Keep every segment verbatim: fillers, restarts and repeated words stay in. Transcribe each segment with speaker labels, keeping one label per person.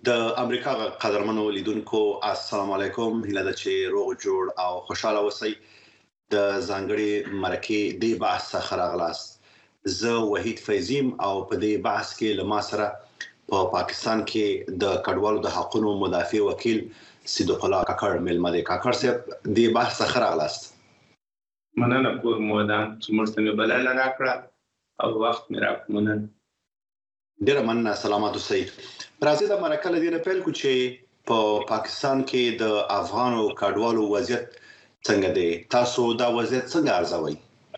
Speaker 1: د امریکا قدرمنو لیدونکو السلام علیکم، هیله ده چې روغ جوړ او خوشاله اوسئ. د ځانګړي مرکې د بحث څخه راغلاست. زه وحید فیضیم او په دې بحث کې له ما سره په پاکستان کې د کډوالو د حقوقو مدافع وکیل صدیق الله کاکړ مېلمه دی. کاکړ صاحب، دې بحث څخه راغلاست.
Speaker 2: مننه کور مودام چې موږ ته مې بلنه راکړه او وخت مې راکړ. مننه.
Speaker 1: ډیره مننه. سلامات اوسئ. راځئ د مرکه له دې نه پیل کړو چې په پاکستان کې د افغانو کډوالو وضعیت څنګه دی؟ تاسو دا وضعیت څنګه ارزوئ؟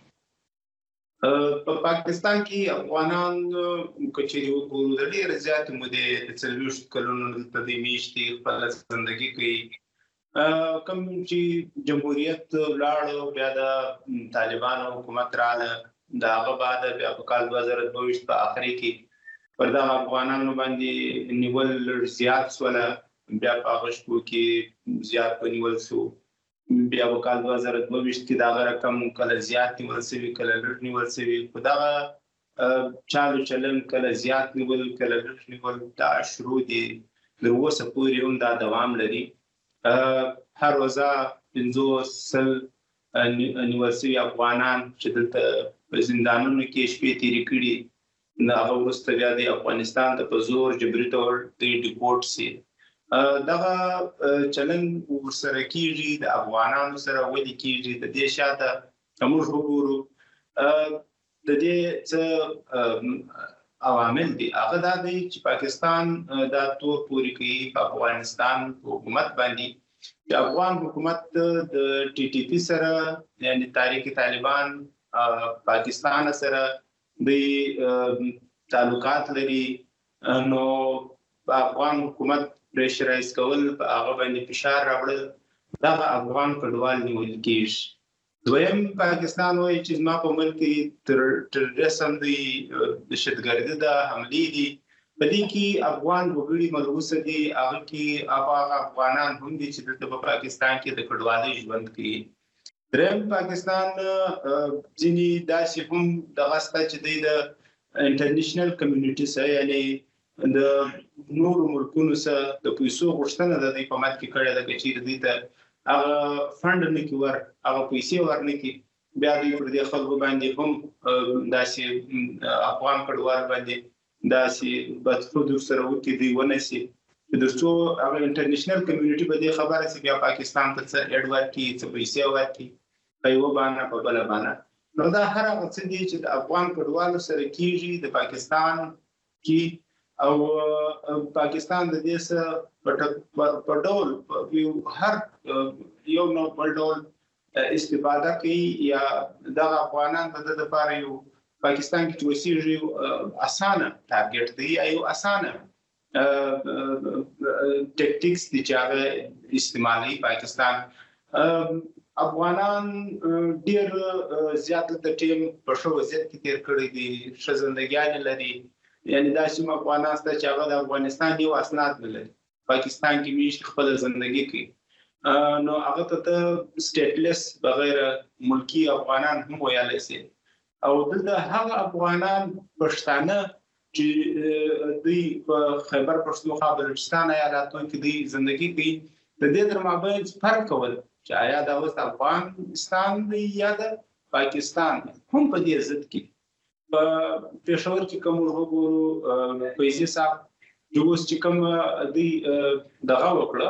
Speaker 2: په پاکستان کې افغانان کچېرې وګورو د ډېرې زیاتې مودې د څلوېښت کلونو دلته د میاشتې خپله زندګي کوي. کوم چې جمهوریت ولاړ، بیا د طالبانو حکومت راغله، د هغه بعد بیا په کال دوه زره دوه ویشت په اخري کې پر دغه افغانانو باندې نیول لږ زیات سوله. بیا په هغه شپو کې زیات ونیول شو. بیا په کال دوه زره دوه ویشت کې د هغه رقم کله زیات نیول شوي، کله لږ نیول شوي. خو دغه چالو چلن کله زیات نیول کله لږ نیول دا شروع دي، تر اوسه پورې هم دا دوام لري. هر ورځ پنځوس سل نیول شوي افغانان چې دلته په زندانونو کې شپې تېرې کړي، د هغه وروسته بیا د افغانستان ته په زور جبري ډول دوی ډیپورټ سي. دغه چلن ورسره کېږي، د افغانانو سره ولې کېږي؟ د دې شاته که موږ وګورو د دې څه عوامل دي. هغه دا دی چې پاکستان دا تور پورې کوي په افغانستان حکومت باندې چې افغان حکومت د ټي ټي پي سره، یعنی تحریک طالبان پاکستان سره د تعلقات لري، نو افغان حکومت پریشرایز کول، په هغه باندې فشار راوړل، دغه افغان کډوال نیول کېږي. دویم، پاکستان وایي چې زما په ملک کې تروریزم دی، دهشتګردي ده، حملې دي. په دې کې افغان وګړي ملوثه دي، هغه کې هغه افغانان هم دي چې دلته په پاکستان کې د کډوالۍ ژوند کوي. دریم، پاکستان ځینې داسې هم دغه شته چې دوی د انټرنیشنل کمیونټي سره، یعنې د نورو ملکونو سره د پیسو غوښتنه د دوی په مد کې کړې ده، که چېرې دوی ته هغه فنډ نه کړي ور، هغه پیسې ور نه کړي، بیا دوی پر دې خلکو باندې هم داسې افغان کډوال باندې داسې بدخود ورسره وکړي، دوی ونیسي، تر څو هغه انټرنیشنل کمیونټي په دې خبره شي بیا پاکستان ته څه اډ ورکړي، څه پیسې ورکړي په یوه بانه په بله بانه. نو دا هر هغه څه دي چې د افغان کډوالو سره کېږي د پاکستان کې، او پاکستان د دې څه په ډول هر یو نو بل ډول استفاده کوي، یا دغه افغانان د ده دپاره یو پاکستان کې چې اوسېږي اسانه ټارګېټ دی، یا یو اسانه ټیکټیکس دي چې هغه استعمالوي پاکستان. افغانان ډېر زیات د ټیم په ښه وضعیت کې تېر کړی دي، ښه زندګیانې لري. یعنې داسې هم افغانان شته چې هغه د افغانستان یو اسناد نه لري، پاکستان کې میشت خپله زندګي کوي. نو هغه ته ته سټیټلیس بغیر ملکي افغانان هم ویلی شي. او دلته هغه افغانان پښتانه چې دوی په خیبر پښتونخوا بلوچستان ایالاتو کې دوی زندګي کوي، د دې تر مابین فرق کول چې آیا دا اوس افغانستان دی یا د پاکستان هم په دې ضد کې. په پېښور کې کوم وګورو، فیضي صاحب چې اوس چې کوم دوی دغه وکړه،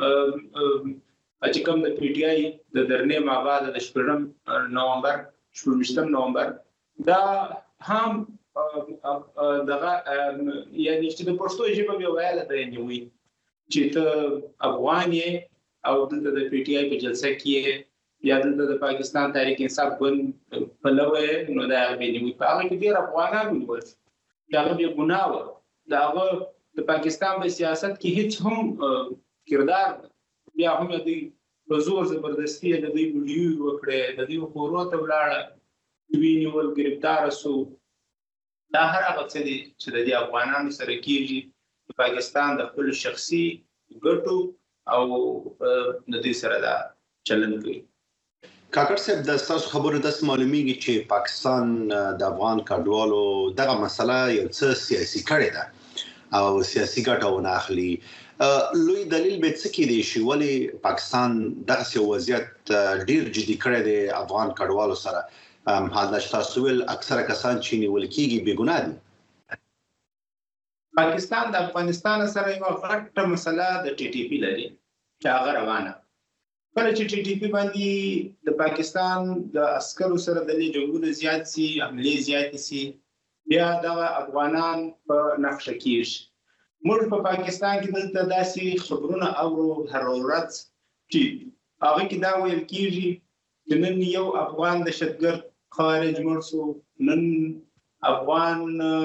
Speaker 2: چې کوم د پی ټي آی د درنې مابعد د شپږم نومبر شپږویشتم نومبر، دا هم دغه یعنې چې د پښتو ژبه بیا ویله ده نیوي چې ته افغان یې او دلته د پی ټي آی په جلسه کې یا دلته د پاکستان تحریک انصاف ګوند پلوی، نو دا هغه بې نیوي. په هغه کې ډېر افغانان ونیول شول چې هغه بې ګناه وه. د هغه د پاکستان په سیاست کې هېڅ هم کردار، بیا هم دوی په زور زبردستي د دوی ویډیو وکړې، د دوی کورو ته ولاړه، دوی نیول، ګرفتاره سو. دا هر هغه څه دي چې د دې افغانانو سره کېږي، د پاکستان د خپلو شخصي ګټو او د دې سره دا چلن کوي.
Speaker 1: کاکړ صاحب، د ستاسو خبرو داسې معلومیږي چې پاکستان د افغان کډوالو دغه مسله یو څه سیاسي کړې ده، او سیاسي ګټه ونه اخلي. لوی دلیل به څه کې دی چې ولې پاکستان دغه وضعیت ډیر جدي کړی دی افغان کډوالو سره؟ حال دا تاسو ول اکثره کسان چې نیول کېږي بې ګناه دي.
Speaker 2: پاکستان د افغانستان سره یو غټه مسله د ټي ټي پی لري چې هغه روانه. کله چې ټي ټي پی باندې د پاکستان د عسکرو سره د جنگونو زیات سي، حملې زیات سي، بیا د افغانان په نقشه کېږي. موږ په پاکستان کې دلته داسې خبرونه اورو هر ورځ چې هغه کې دا ویل کېږي چې نن یو افغان دهشتګرد خارج مړ شو، نن افغان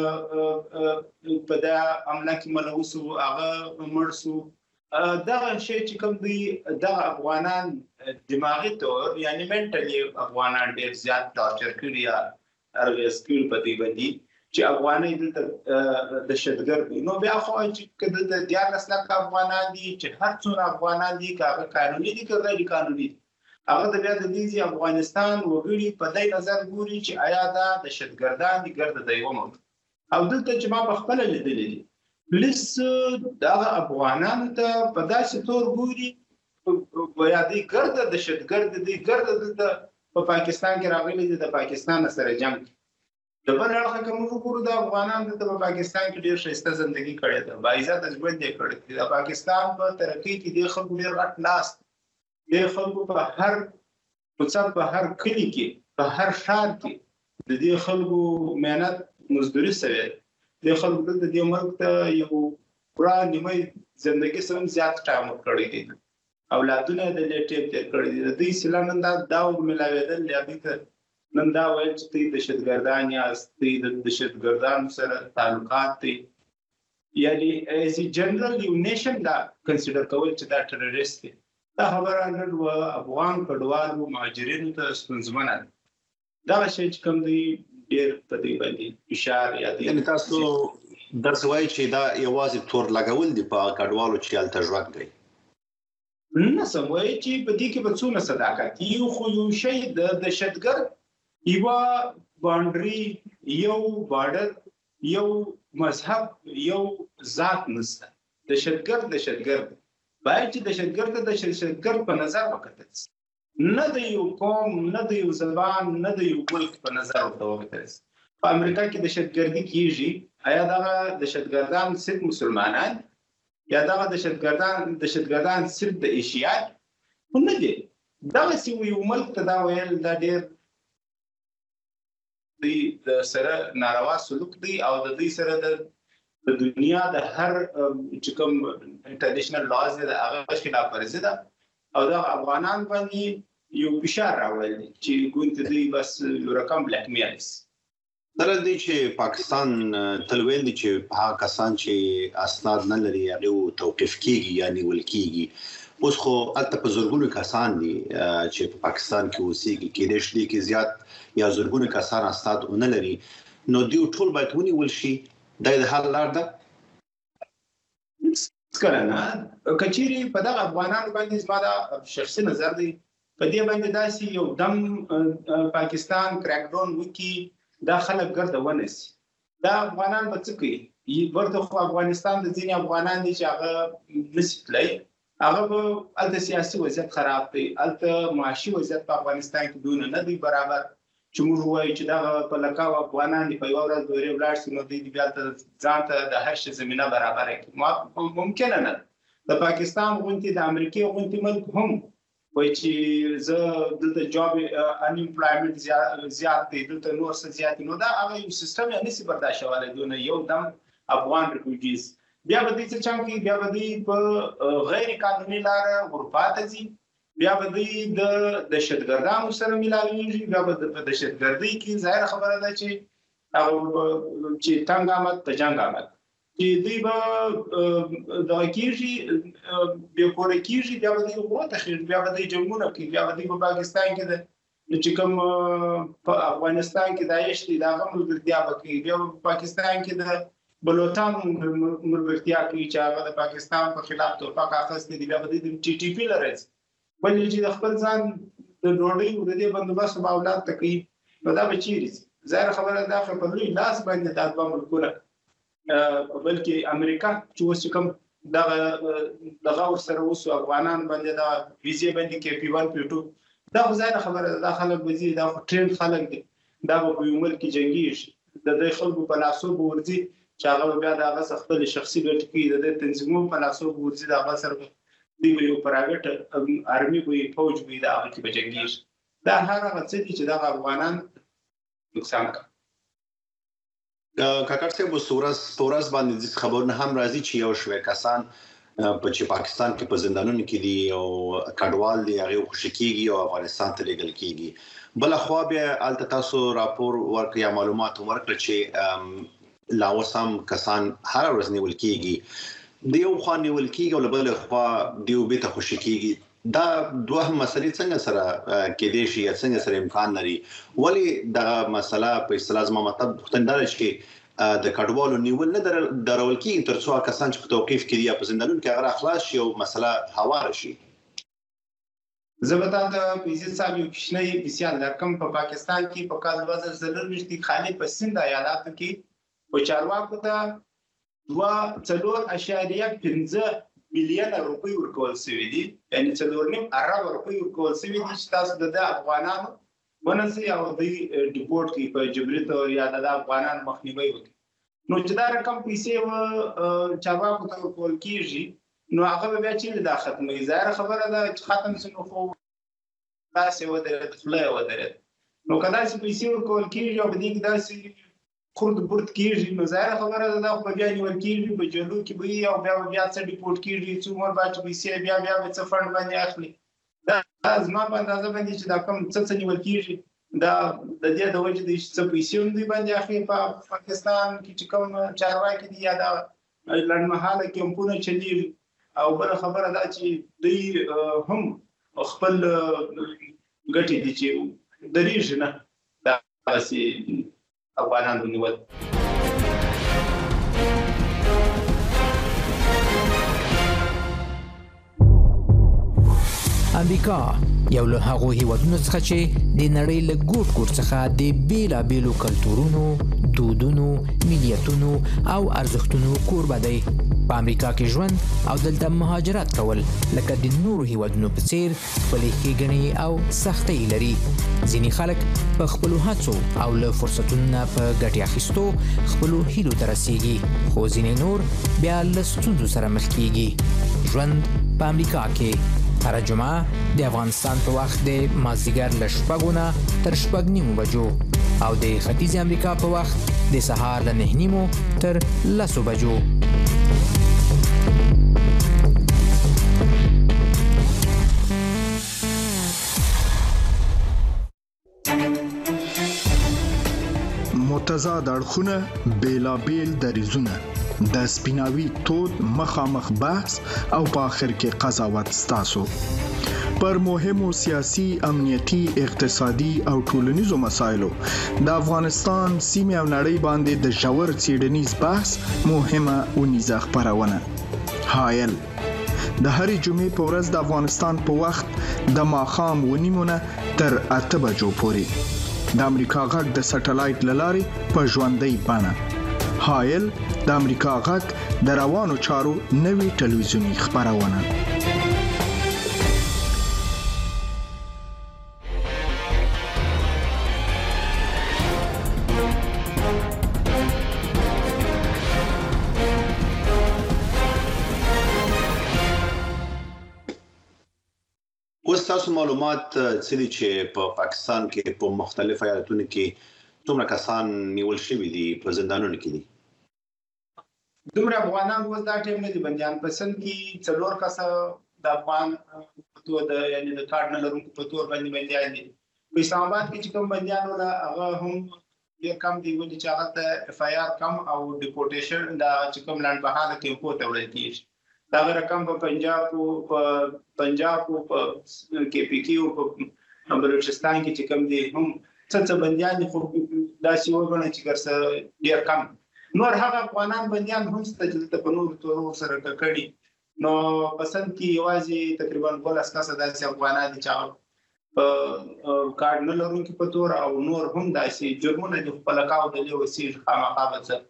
Speaker 2: په دا عمله کې ملوث و هغه مړ شو. دغه شی چې کوم دی دغه افغانان دماغي طور یعنی منټلی افغانان ډېر زیات ټارچر کړي یا ارغس کړي په دې باندې چې افغاني دلته دهشتګرد دي. نو بیا خو چې د دیارلس لکه افغانان دي چې هر څومره افغانان دي که هغه قانوني دي که غیر قانوني دي، هغه د بیا د دې افغانستان وګړي په دې نظر ګوري چې آیا دا دهشتګردان دي ګرد د یو ملک. او دلته چې ما په خپل لیدلې دي پولیس دغه افغانانو ته په داسې تور ګوري یا دوی ګرد دهشتګرد دي، ګرد دلته په پاکستان کې راغلي دي د پاکستان سره جنګ. د بل اړخه که موږ وګورو د افغانانو دلته په پاکستان کې ډېر ښایسته زندګي کړې ده، باعزته ژوند یې کړی دی. د پاکستان په ترقۍ کې دې خلکو ډېر غټ لاس د خلکو په هر کوڅه په هر کلي کې په هر ښار کې د دې خلکو مهنت مزدوري سوی د خلکو د دې ملک ته یو پوره نیمه ژوندګي سم زیات ټایم ورکړی دی. اولادونه د لیټیب تیر کړی دي. د دې سلام نن دا دا ملاویدل یا دې نن دا وایي چې د دهشتګردان یاست، د دهشتګردانو سره تعلقات دي، یعنی ایز ا جنرال یو نیشن دا کنسیډر کول چې دا ټیرریست دی. دا خبره نن و افغان کډوالو مهاجرینو ته ستونزمنه ده. دا شی چې کوم دی ډېر په دې باندې فشار یا دی.
Speaker 1: یعنی تاسو درس وایي چې دا یوازې تور لګول دي په کډوالو چې هلته ژوند کوي؟
Speaker 2: نه سم وایي چې په دې کې به څومره صداقت یو خو یو شی د دهشتګرد یوه باونډري، یو بارډر، یو مذهب، یو ذات نشته. دهشتګرد دهشتګرد باید چې دهشتګرد د دهشتګرد په نظر وکتل شي، نه د یو قوم، نه د یو زبان، نه د یو ملک په نظر ورته وکتل شي. په امریکا کې دهشتګردي کېږي، آیا دغه دهشتګردان صرف مسلمانان یا دغه دهشتګردان دهشتګردان صرف د ایشیا نه دي؟ دغسې یو ملک ته دا ویل دا ډېر دوی د سره ناروا سلوک دی او د دوی سره د دنیا د هر چې کوم انټرنیشنل لاز دی د هغه خلاف ورزي ده. او دا افغانان باندې یو فشار راوړل چې ګوند دوی بس یو رقم بلیک میل شي.
Speaker 1: سره دی چې پاکستان تل ویل دي چې هغه کسان چې اسناد نه لري هغه توقیف کیږي یا نیول کیږي. اوس خو هلته په زرګونو کسان دي چې په پاکستان کې اوسېږي، کېدای شي کې زیات یا زرګونو کسان اسناد ونه لري، نو دوی ټول باید ونیول شي. دا د حل لار ده؟
Speaker 2: هېڅکله نه. که چیرې په دغه افغانانو باندې زما دا شخصي نظر دی په دې باندې داسې یو دم پاکستان کریک ډاون وکړي دا خلک ګرده ونیسي، دا افغانان به څه کوي؟ ورته خو افغانستان د ځینې افغانان دي چې هغه نشي تللی، هغه به هلته سیاسي وضعیت خراب دی، هلته معاشي وضعیت په افغانستان کې دونه نه دی برابر چې موږ ووایو چې دغه په لکاو افغانان دي په یوه ورځ دورې ولاړ شي نو دوی بیا ځان ته د هر شي زمینه برابره کړي. ممکنه نه ده. د پاکستان غوندې د امریکې غوندې ملک هم وایي چې زه دلته جاب انیمپلایمنټ زیات دی، دلته نور څه زیات دي، نو دا هغه یو سیستم یې نشي برداشتولی دونه یو دم افغان ریفوجیز. بیا به دوی څه چم کوي؟ بیا به دوی په غیر قانوني لاره اروپا ته ځي، بیا به دوی د دهشتګردانو سره میلاویږي، بیا به په دهشتګردۍ کې ظاهره خبره ده چې چې تنګ آمد په جنګ آمد، چې دوی به دغه کېږي بې کوره کېږي، بیا به دوی وتښتېږي، بیا به دوی جنګونه کوي، بیا به دوی په پاکستان کې د چې کوم په افغانستان کې داعش دی د هغه ملګرتیا به کوي، بیا به په پاکستان کې د بلوچستان ملګرتیا کوي چې هغه د پاکستان په خلاف توپک اخیستی دي، بیا به دوی د ټي ټي پي له راځي ولې چې د خپل ځان د ډوډۍ د دې بندوبست به اولاد ته کوي، نو دا به چیرې ځي؟ ظاهره خبره دا خو په لوی لاس باندې دا دوه ملکونه بلکې امریکا چې اوس کوم دغه دغه ورسره اوس افغانان باندې دا ویزې باندې کې پی ون پی ټو دا خو ځای خبره ده. دا خلک وزي دا ټرین خلک دي دا په یو ملک کې جنگي د دې خلکو په لاسو ورځي چې هغه بیا د هغه خپل شخصي ګټې کې د تنظیمونو په لاسو ورځي دا هغه سره دی یو پرایویټ آرمي وي فوج وي دا هغه کې به جنگي. دا هغه څه دي چې دا افغانان نقصان کوي.
Speaker 1: کاکړ صاحب سورس پورس باندې خبرونه هم راځي چې یو شوي کسان په چې پاکستان کې په زندانونو کې دي او کډوال دي هغه خوشی کیږي او افغانستان ته لګل کیږي. بل خو بیا الته تاسو راپور ورکړی یا معلومات ورکړي چې لاوسم کسان هر ورځ نیول کیږي دیو خو نیول کیږي او بل خو دیو به ته خوشی کیږي. دا دوه مسلې څنګه سره کې دي شي څنګه سره امکان لري ولی دا مسله په اصطلاح زما مطلب ختندل شي د کډوالو نیول نه درول کیږي تر څو کسان چې په توقيف کې دي په زندانونو کې هغه اخلاص شي او مسله هوار شي.
Speaker 2: زبردان د پیزي صاحب یو کښنی بسیار رقم په پاکستان کې په کال دوه زره څلور خالي په سند ایالاتو کې او چارواکو ته دوه څلور اشاریه پنځه مليون روپۍ ورکول شوی دي یعنی څلور نیم ارب روپۍ ورکول شوی دي چې تاسو د افغانانو ونسي او د ډیپورت کې په جبري تور یا د افغانان مخنیوي وکړي. نو چې دا رقم پیسې و چارواکو ته ورکول کیږي نو هغه بیا چې د ختمي ظاهر خبره ده چې ختم شنو خو تاسو ودرې خلای ودرې نو کدا چې پیسې ورکول کیږي او دې کې داسې خورد برد کیږي نو ظاهر خبره ده دا خو بیا نیول کیږي په جلو کې به او بیا بیا څه ډیپورت کیږي چې مور باندې پیسې بیا بیا څه فند باندې اخلي. دا ازما په اندازه باندې چې دا کوم څه څه نیول کیږي دا د دې د وجه د څه پیسې هم دی باندې اخلي په پاکستان کې چې کوم چارواکي دي یا دا لړمحاله کمپونه چلی او بل خبره ده چې دوی هم خپل ګټې دي چې دریږي نه دا اسی افغانان نیول.
Speaker 3: امریکا یو له هغو هیوادونو څخه چې د نړۍ له ګوټ ګوټ څخه د بیلابیلو کلتورونو، دودونو، ملیتونو او ارزښتونو کوربه دی. په امریکا کې ژوند او دلته مهاجرت کول لکه د نورو هیوادونو په څیر خپلې ښېګڼې او سختۍ لري. ځینې خلک په خپلو هڅو او له فرصتونو نه په ګټې اخیستو خپلو هیلو ته رسیږي، خو ځینې نور بیا له ستونزو سره مخ کیږي. ژوند په امریکا کې هر جمعه د افغانستان په وخت د مازدیګر له شپږو نه تر شپږ نیمو بجو او د ختیځ امریکا په وخت د سهار له نه نیمو تر لسو بجو.
Speaker 4: متضاد اړخونه بیلابیل دریزونه د سپیناوي تود مخامخ بحث او په آخر کې قضاوت ستاسو پر مهمو سیاسي، امنیتي، اقتصادي او ټولنیزو مسایلو د افغانستان سیمه او نړۍ باندې د ژور څېړنیز بحث مهمه ونیزه خپرونه حایل د هرې جمعې په ورځ د افغانستان په وخت د ماښام ونیمونه تر اته بجو پورې د امریکا غږ د سټلایټ للارې په ژوندۍ بڼه. حایل د امریکا غږ د روانو چارو نوي ټلویزیونی خپرونه.
Speaker 1: تاسو معلومات څه دي چې په پاکستان کې په مختلفو ایالتونو کې څومره کسان نیول شوي دي په زندانونو کې دي؟
Speaker 2: دومره افغانان اوس دا ټیم نه دي بندیان پسند کې څلور کسه د افغان په د یعنی د کارت نه لرونکو په تور باندې بندیان دي. په اسلام آباد کې چې کوم بندیان ولا هغه هم ډېر کم دي ولې چې هغه ته اف آی آر کم او ډیپورټیشن دا چې کوم لاند بهاله کې په ته وړل کیږي. دا رقم په پنجاب او په پنجاب او په کې پی کیو په بلوچستان کې چې کوم دي هم څه څه بنديان خو دا سی وګڼي چې ګرځي ډیر کم نور هغه افغانان بنديان هم ستجلته په نور تور سره کړي نو پسند کې یوازې تقریبا ولس کسه داسې افغانان دي چې په کارت نه لرونکي په تور او نور هم داسې جرمونه د خپل کاو د لیو سیج خامخا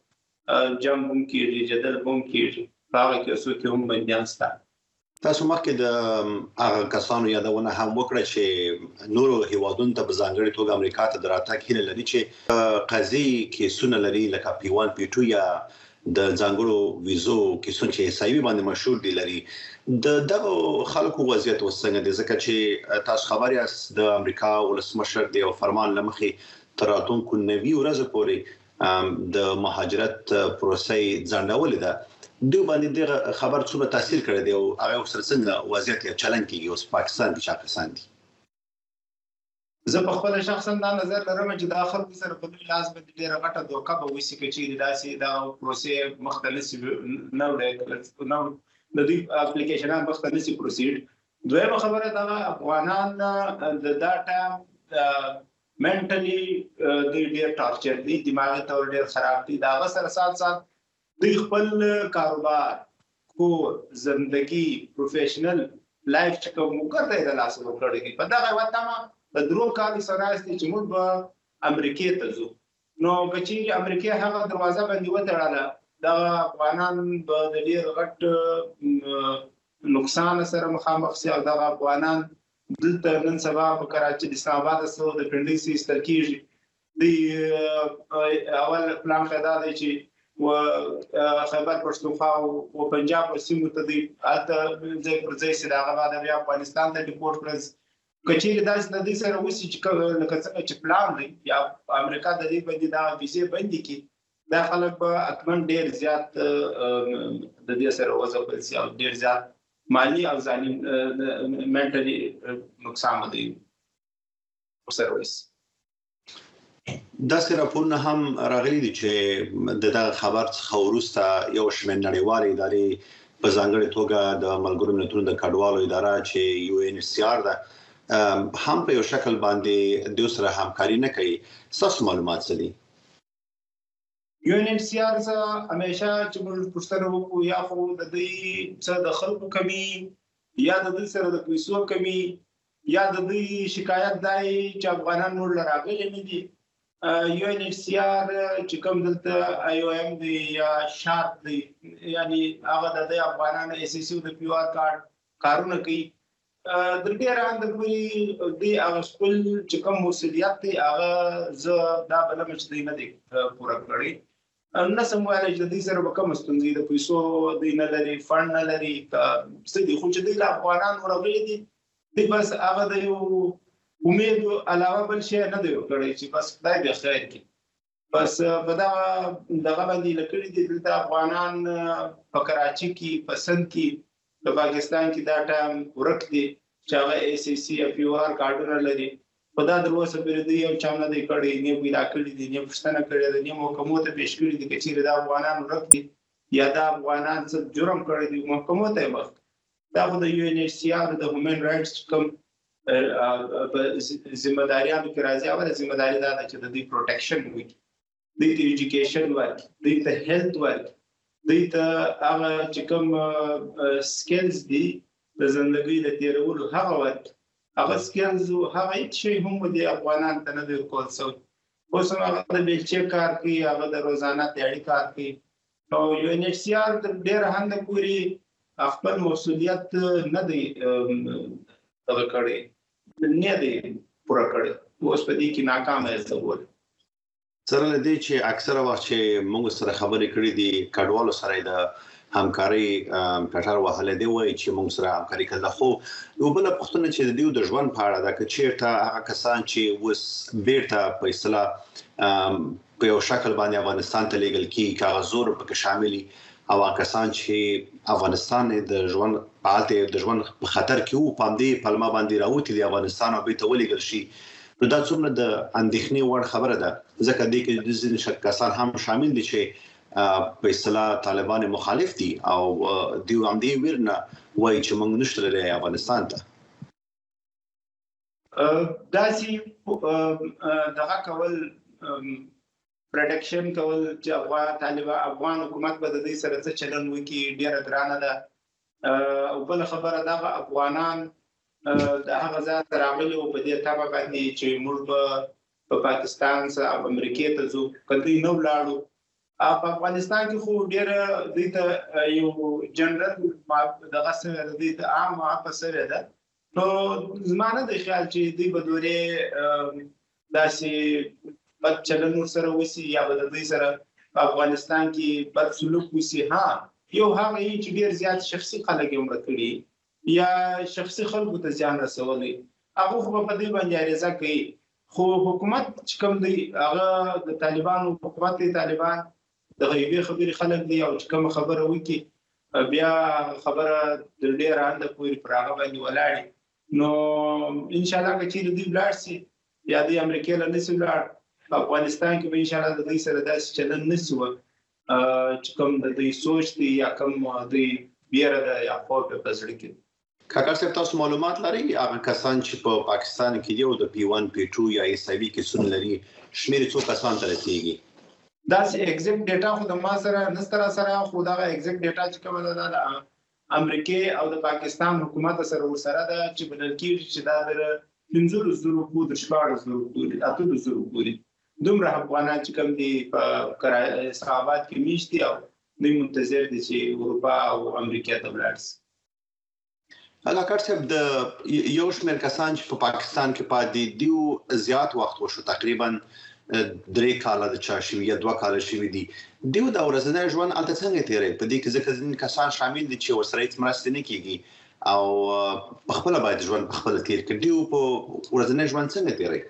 Speaker 2: جنگ هم کېږي، جدل هم کېږي، په هغه کیسو کې هم بندیان شته.
Speaker 1: تاسو مخکې د هغه کسانو یادونه هم وکړه چې نورو هیوادونو ته په ځانګړي توګه امریکا ته د راتګ هیله لري چې قضیې کیسونه لري لکه پی وان پی ټو یا د ځانګړو ویزو کیسونه چې سایوي باندې مشهور دي لري. د دغه خلکو وضعیت وسنګ دي ځکه چې تاسو خبر یاست د امریکا ولسمشر دی او فرمان لمخې تر راتلونکو نوي ورځې پورې د مهاجرت پروسې ځنډولې ده. دوی باندې دغه خبر څومره تاثیر کړی دی او هغه سره څنګه وضعیت یا چلن کیږي اوس پاکستان کې چاکستان دي؟
Speaker 2: زه په خپل شخصا دا نظر لرم چې دا خلکو سره په دوی لاس باندې ډېره غټه دوکه به وشي چې داسې دا پروسې مختلف نه وړي نو د دوی اپلیکیشنان مختلف پروسیډ. دویمه خبره دا افغانان د دا ټایم منټلی د ډېر ټارچر دي، دماغي تور ډېر خراب دي. دا سره سات سات دوی خپل کاروبار، کور، زندگی، پروفیشنل لایف چې کوم وکړي د لاس ورکړي دي. په دغه وخت ما د درو کال سره راځي چې موږ به امریکای ته ځو. نو چې امریکای هغه دروازه باندې وتړله، دا افغانان به د ډېر غټ نقصان سره مخامخ شي او دغه افغانان دلته نن سبا په کراچۍ د اسلام آباد سره د پنډۍ سي ایستل کېږي. د اول پلان پیدا دی چې و خیبر پښتونخوا او پنجاب په سیمو ته دی الته ځای پر ځای سي دا غوا د افغانستان ته ډیپورټ کړل. کچېرې داسې د دې سره وسی چې لکه څنګه چې پلان دی یا امریکا د دې باندې دا ویزې باندې کی دا خلک به اتمن ډېر زیات د دې سره وځي سي او ډېر زیات مالی او ځاني منټلی نقصان دی سره وسی.
Speaker 1: دا سره راپورونه هم راغلي دي چې دغه خبر څخه وروسته یو شمېر نړیوالې ادارې په ځانګړي توګه د ملګرو ملتونو د کډوالو اداره چې یو ان ایچ سی آر ده هم په یو شکل باندې د سره همکاري نه کوي. تاسو معلومات څه دي؟
Speaker 2: یو ان ایچ سی آر څه همیشه چې موږ پوښتنه وکړو یا خو د دې څه د خلکو کمی یا د دې سره د پیسو کمی یا د دې شکایت دی چې افغانان نور راغلي نه دي. یو ان ایچ سی آر چې کوم دلته آی او ایم دی یا شارپ دی یعنی هغه د افغانانو اس سی او د پیو آر کارت کارونه کوي. د ډېر اند پوری دی هغه خپل چې کوم مسولیت دی هغه زه دا بلم چې دی نه دی پوره کړی. نه سمواله چې د دې سره به کوم ستونزې د پیسو دی نه لري، فند نه لري، څه دي خو چې دی افغانان ورغلي دي دی بس هغه د یو امید علاوه بل شي نه دی وکړی چې بس خدای به خیر کړي. بس په دا دغه باندې لکړي دي د افغانان په کراچۍ کې پسند کې په پاکستان کې دا ټایم ورک دي چې هغه ای سی سی اف یو آر کارډونه لري. په دا دروازه پر دی یو چا نه دی کړی، نه پیدا کړی دي، نه پښتنه کړی دي، نه محکمو ته پیش کړی دي چې دا افغانان ورک دي یا دا افغانان څه جرم کړی دي محکمو ته وخت. دا د یو ان ایچ سی آر د هیومن رائټس کوم په ځمېداریانو کې راځي. اوله ځمېداري دا ده چې د دې پروټیکشن وکړي، د دې ایجوکیشن ورکړي، د دې هیلث ورکړي، د دې هغه چې کوم سکلز دي د ژوندۍ د تیرولو هغه ورکړي. هغه سکلز هغه هیڅ شی هم د افغانان ته نه دی کول شوی. اوس هغه د بیلچې کار کوي، هغه د روزانه تیاری کار کوي. نو یو ان ایچ سی آر د ډېر هنده پوری خپل مسولیت نه دی دغه کړی، نه دی پوره کړی. اوس په دې کې ناکام دی.
Speaker 1: سره لدی چې اکثره وخت چې موږ سره خبرې کړې دي کډوالو سره د همکاري پټر وهله دی وای چې موږ سره همکاري کړل. خو یو بل پښتنه چې د دیو د ژوند په اړه دا چې چیرته هغه کسان چې وس بیرته په اصطلاح په یو شکل باندې افغانستان ته لیږل کی کاغذور په شاملي او کسان چې افغانستان د ژوند حالت د ژوند په خطر کې وو پام دی پلمه باندې راوتی دی افغانستان او به ته ولېګل شي. نو دا څومره د اندېښنې وړ خبره ده ځکه دې کې د ځینې شک کسان هم شامل دي چې په اصطلاح طالبان مخالف دي او دوی هم دې ورنه وایي چې موږ نشته لري افغانستان ته.
Speaker 2: داسې دغه کول پروډکشن کول چې افغان طالبان افغان حکومت به د دې سره څه چلن وکړي ډېره ګرانه ده. او بل خبره دا افغانان د هغه ځای راغلي او په دې تابع باندې چې موږ په پاکستان سره او امریکا ته ځو کله نو لاړو په افغانستان کې خو ډېر دوی ته یو جنرال دغه سره دوی ته عام معافه سره ده نو زما نه دی خیال چې دوی به دورې داسې بد چلن ورسره وسي یا به د دوی سره په افغانستان کې بد سلوک وسي. ها یو هغه چې ډېر زیات شخصي خلک یې مړه کړي یا شخصي خلکو ته زیان رسولی هغه خو به په دې باندې عریضه کوي. خو حکومت چې کوم دی هغه د طالبانو حکومت دی طالبان د غیبي خبرې خلک دی او چې کومه خبره وکړي بیا خبره د ډېر انده پورې پر هغه باندې ولاړې نو انشاءالله که چیرې دوی ولاړ سي یا دوی امریکې له نسي ولاړ په افغانستان کې به انشاءالله د دوی سره داسې چلن نسي و چې کوم د دوی سوچ دی یا کوم دوی بیره ده یا خوف یې په زړه کې.
Speaker 1: کاکړ صاحب تاسو معلومات لرئ هغه کسان چې په پاکستان کې دي او د پی ون پی ټو یا ایس آی وي کیسونه لري شمېر څو کسان ته رسیږي؟
Speaker 2: داسې ایگزیکټ ډیټا خو د ما سره نشته را سره خو دغه ایگزیکټ ډیټا چې کومه ده د امریکې او د پاکستان حکومت سره ورسره ده چې بلل کېږي چې دا د پنځلس زرو پورې شپاړس زرو پورې اتلس زرو پورې دومره افغانان چې کوم دي په اسلام آباد کې میشت دي او دوی منتظر دي چې اروپا او امریکا ته ولاړ شي.
Speaker 1: کاکړ صاحب د یو شمېر کسان چې په پاکستان کې پاتې دي زیات وخت وشو تقریبا درې کاله د چا شوي یا دوه کاله شوي دي دوی د ورځنی ژوند هلته څنګه تېروي په دې کې ځکه ځینې کسان شامل دي چې ورسره هېڅ مرستې نه کېږي او په خپله باید ژوند په خپله تېر کړي دوی په ورځنی ژوند څنګه تېروي؟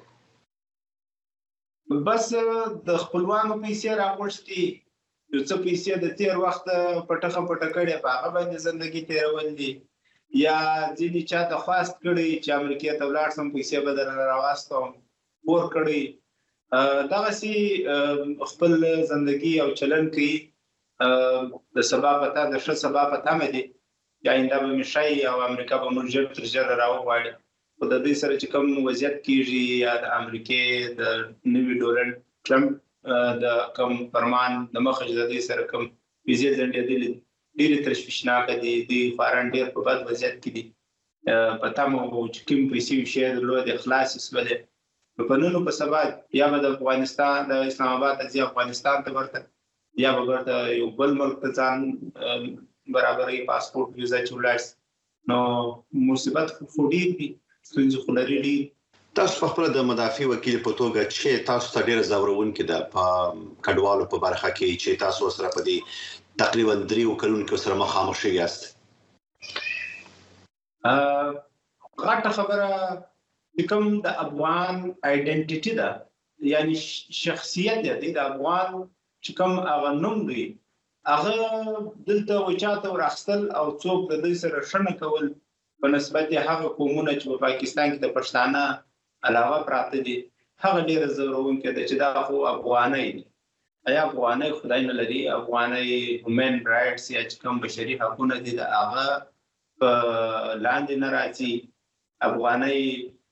Speaker 2: بس د خپلوانو پیسې راغوښتي یو څه پیسې د تېر وخت پټخه پټه کړې په هغه باندې زندګي تېرول دي یا ځینې چا ته خواست کړی چې امریکې ته ولاړ شم پیسې به درنه راواستوم پور کړی دغسې خپل زندګي او چلن کوي د سبا پته د ښه سبا په تمه دي چې آینده به مې ښایي او امریکا به موږ ژر تر ژره راوغواړي خو د دوی سره چې کوم وضعیت کېږي یا د امریکې د نوي ډونلډ ټرمپ د کوم فرمان د مخه چې د دوی سره کوم ویزې ځنډېدلې ډېرې تشویشناکه دي دوی خورا ډېر په بد وضعیت کې دي په تمه وو چې کوم پیسې وشي درلودې خلاصې شولې په نن په سبا یا به د افغانستان د اسلام آباد ته ځي افغانستان ته ورته یا به ورته یو بل ملک ته ځان برابرۍ پاسپورټ ویزا چې ولاړ شي نو مصیبت خو ډېر دي ستونزې خو لري ډېر.
Speaker 1: تاسو په خپله د مدافع وکیل په توګه چې تاسو ته ډېره ځورونکې ده په کډوالو په برخه کې چې تاسو ورسره په دې تقریبا دریو کلونو کې سره مخامخ شوي یاست؟
Speaker 2: غټه خبره چې کوم د افغان آیډنټیټي ده یعنی شخصیت دی د افغان چې کوم هغه نوم دی هغه دلته وچاته ورخستل او څوک د دوی سره ښه نه کول په نسبت هغه قومونه چې په پاکستان کې د پښتانه علاوه پراته دي هغه ډېره ځورونکې ده چې دا خو افغانۍ دي ایا افغانۍ خدای نه لري افغانۍ هیومن رایټس یا چې کوم بشري حقونه دي د هغه په لاندې نه راځي. افغانۍ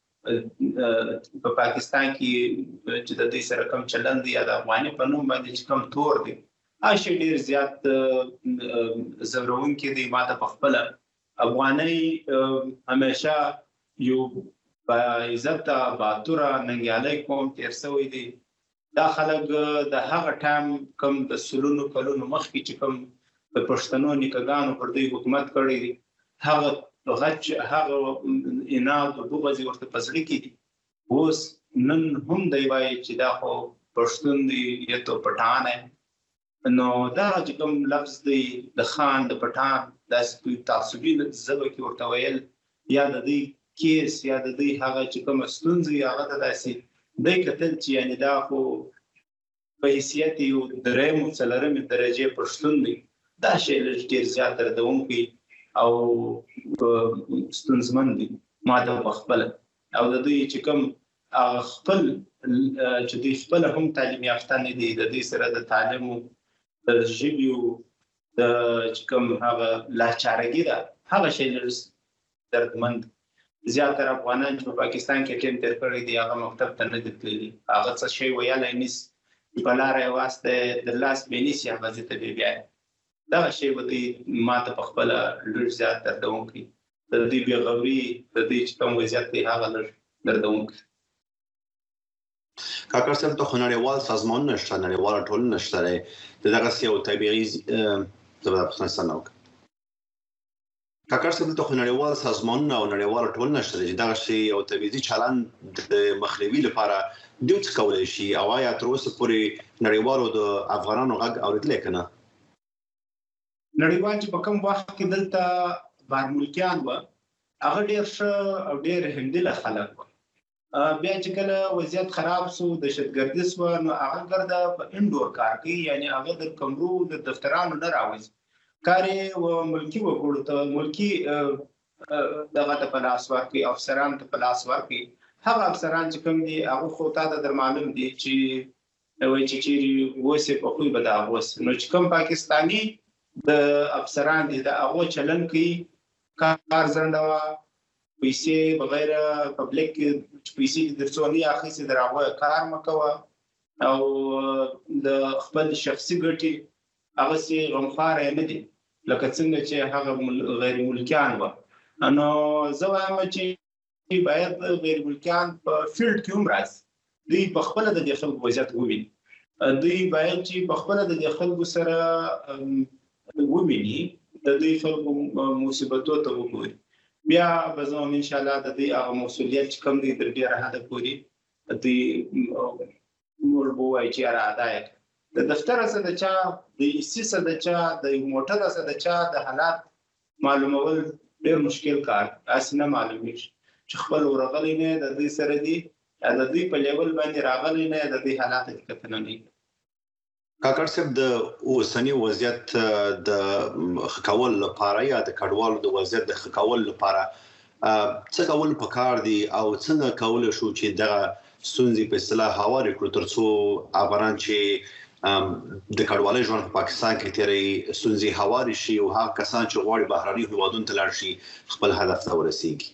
Speaker 2: په پاکستان کې چې د دوی سره کوم چلن دی یا د افغاني په نوم باندې چې کوم تور دی هغه شی ډېر زیات ځورونکی دی. ما ته په خپله افغانۍ همیشه یو با عزته باتوره ننګیالی قوم تېر سوی دی. دا خلک د هغه ټایم کوم د سلونو کلونو مخکې چې کوم د پښتنو نیکهګانو پر دوی حکومت کړی دی هغه غچ هغه اناد او بغض ورته په زړه کې دي. اوس نن هم دی وایي چې دا خو پښتون دی یا تو پټان دی نو دا چې کوم لفظ دی د خان د پټان داسې تعصبي ژبه کې ورته ویل یا د دوی کیس یا د دوی هغه چې کومه ستونزه هغه ته داسې دی کتل چې یعنې دا خو په حیثیت یو درېیم څلورمې درجې پښتون دی دا شی لږ ډېر زیات دردونکی او ستونزمن دي ما ته په خپله او د دوی چې کوم خپل چې دوی خپله هم تعلیم یافته نه دي د دوی سره د تعلیمو د ژبې د چې کوم هغه لاچارګي ده هغه شی لږ دردمند. زیاتره افغانان چې په پاکستان کې ټیم تېر کړی دي هغه مکتب ته نه دي تللي هغه څه شی ویلی نیسي چې په لاره یې واسطه د لاس بې نیسي هغه ځای ته بیا بیایي دغه شی به دوی ما ته په خپله ډېر زیات دردونکی د دوی بېغوري د دوی چې کوم وضعیت دی هغه لږ دردونکی.
Speaker 1: کاکړ صاحب ته نړیوال سازمانونه شته نړیوال ټولنه شته دغه یو طبيعي زبده افغانستان نو کاکړ صاحب ته نړیوال سازمانونه او نړیوال ټولنه شته دغه شی یو طبيعي چلن د مخنیوي لپاره دوی څه کولای شي او یا تر اوسه پورې نړیوالو د افغانانو غږ اوریدل کنه
Speaker 2: نړیوال چې په کوم وخت کې دلته بار ملکیان و هغه ډیر ښه او ډیر هندله خلک و بیا چې کله وضعیت خراب شو د دهشتګردي سو نو هغه ګرځا په انډور کار کوي یعنی هغه د کمرو د دفترانو نه راوځي کاري او ملکی وګړو ته ملکی دغه د پلاس ورکي افسران ته پلاس ورکي هغه افسران چې کوم دي هغه خو ته د معلوم دي چې وایي چې چیرې وسه په خو به دا وس نو چې کوم پاکستانی د افسران دي د هغه چلن کوي کار زنده پیسې بغیر پبلک پیسې درڅونی اخی سي دراغه کار مکوه او د خپل شخصي ګټي هغه سي غمخوار نه دي لکه څنګه چې هغه غیر ملکیان و انو زوایم چې باید غیر ملکیان په فیلډ کې هم راځي دوی په خپل د خلکو وضعیت وویني دوی باید چې په خپل د خلکو سره وویني د دوی خلکو مصیبتو ته وګوري بیا به زموږ ان شاء الله د دې هغه مسؤلیت کم دي د ډیره حد پورې د مور بوای چې را ادا د دفتر سره د چا د سیسه د چا د موټر سره د چا د حالات معلومول ډیر مشکل کار اسنه معلومي چې خپل ورغلی نه د دې سره دی د دې په لیول باندې راغلی نه د دې حالات کې کتنه نه
Speaker 1: کاکړ صاحب د اوسنی وضعیت د خکول لپاره یا د کډوالو د وضعیت د خکول لپاره څه کول پکار دي او څنګه کول شو چې د سنځي په اصطلاح هواري کړو ترڅو افغان چې د کډوالۍ ژوند په پاکستان کې تیرې سنځي هواري شي او هغه کسان چې غواړي بهراني هیوادونو ته لاړ شي خپل هدف ته ورسیږي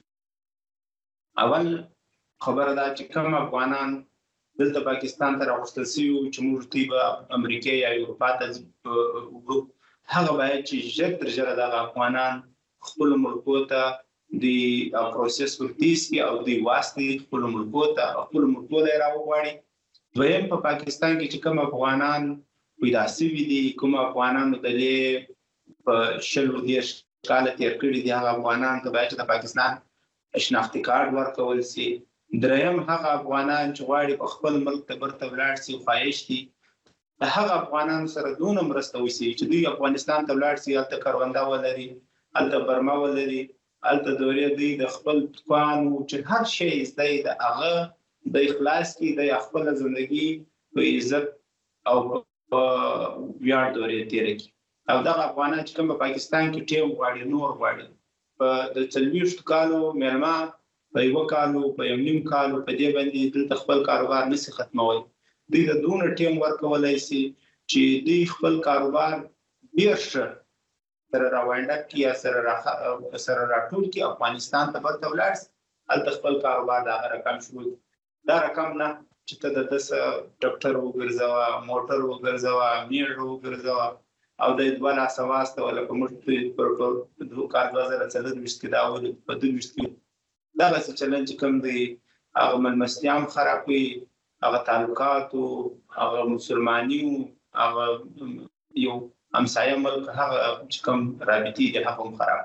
Speaker 2: اول خبره ده چې کوم افغانان دلته پاکستان ته راوستل شي چې موږ تیبه امریکا یا اروپا ته هغه باید چې ژر تر ژره د افغانان خپل ملکو ته د پروسس ورتیس کی او د واسطې خپل ملکو ته خپل ملکو ته راوغواړي دویم په پاکستان کې چې کوم افغانان پیدا شوي دي کوم افغانان د دې په شلو دیش کال تیر کړي دي هغه افغانان ته باید د پاکستان شناختی کارت ورکول شي دریم هغه افغانان چې غواړي په خپل ملک ته برته ولاړ شي خواهش دي هغه افغانان سره دونه مرسته وشي چې دوی افغانستان ته ولاړ شي هلته کروندې ولري هلته برما ولري هلته دورې دوی د خپل توان او چې هر شی زده د هغه د اخلاص کې د خپل ژوندۍ په عزت او ویاړ دورې تیرې او دا افغانان چې کوم په پاکستان کې ټیم غواړي نور غواړي په د څلويشت کالو مېلمه په یو کالو په یو نیم کالو په دې باندې د خپل کاروبار نشي ختمول دوی د دونه ټیم ورکولای شي چې دوی خپل کاروبار ډیر ښه تر راوړنده کې سره سره راټول کې افغانستان ته ورته ولاړ ال خپل کاروبار دا رقم شو دا رقم نه چې ته د ډاکټر وګرځوا موټر وګرځوا میړ وګرځوا او د دوه لاس واسطه ولا کوم پر دوه کار وزاره څلور وشت کې دا ول په دوه وشت کې دا څه چلنج کوم دی هغه ملمستیام خرابوي هغه تعلقات او هغه مسلمانیو هغه یو همسایه ملک هغه کوم رابطي د هغه خراب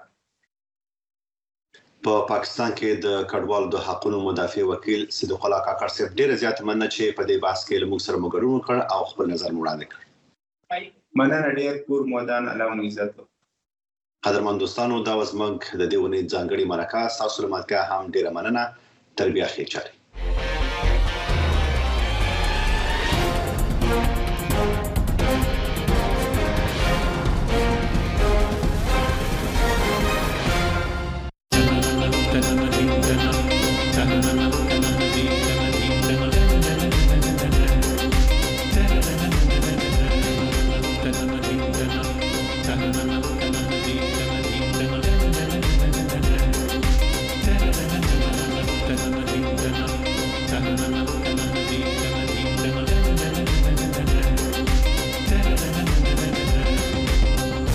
Speaker 1: په پاکستان کې د کډوالو د حقوقو مدافع وکیل صدیق الله کاکړ صاحب ډیر زیات مننه چې په دې بحث کې موږ سره مګرون کړ او خپل نظر وړاندې کړ
Speaker 2: مننه ډیر پور مودان الله عزت
Speaker 1: قدرمن دوستانو دا وزمنګ د دې ونې ځانګړي مرکه تاسو لماتګه هم ډیره مننه تربیه خیر چاري